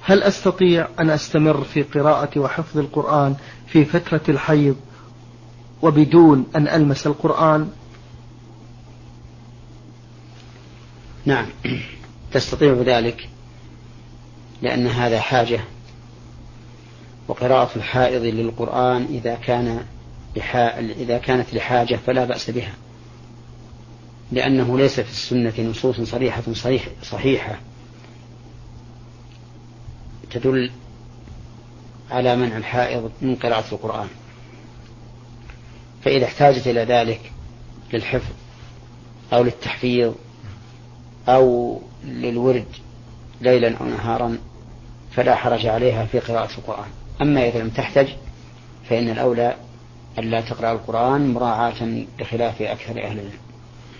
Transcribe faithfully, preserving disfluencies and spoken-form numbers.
هل أستطيع أن أستمر في قراءة وحفظ القرآن في فترة الحيض وبدون أن ألمس القرآن؟ نعم تستطيع ذلك، لأن هذا حاجة، وقراءة الحائض للقرآن إذا كان إذا كانت لحاجة فلا بأس بها، لأنه ليس في السنة نصوص صريحة صريح صحيحة تدل على منع الحائض من قراءة القرآن. فإذا احتاجت إلى ذلك للحفظ أو للتحفيظ أو للورد ليلا أو نهارا فلا حرج عليها في قراءة القرآن. أما إذا لم تحتج فإن الأولى أن لا تقرأ القرآن مراعاة لخلاف أكثر أهل العلم.